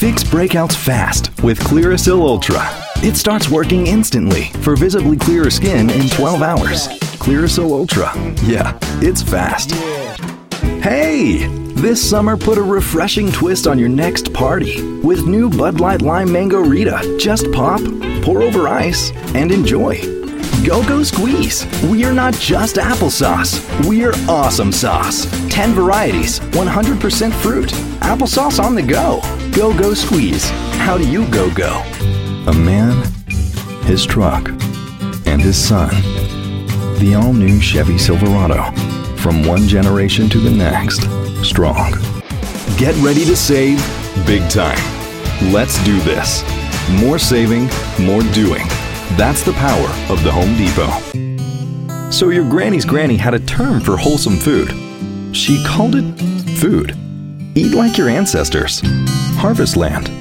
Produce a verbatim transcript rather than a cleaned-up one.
Fix breakouts fast with Clearasil Ultra. It starts working instantly for visibly clearer skin in twelve hours. Clearasil Ultra. Yeah, it's fast. Hey! This summer, put a refreshing twist on your next party with new Bud Light Lime Mango Rita. Just pop, pour over ice, and enjoy. Go-Go Squeeze. We're not just applesauce. We're awesome sauce. ten varieties, one hundred percent fruit. Applesauce on the go. Go-Go Squeeze. How do you go-go? A man, his truck, and his son. The all-new Chevy Silverado. From one generation to the next. Strong. Get ready to save big time. Let's do this. More saving, more doing. That's the power of the Home Depot. So your granny's granny had a term for wholesome food. She called it food. Eat like your ancestors. Harvestland.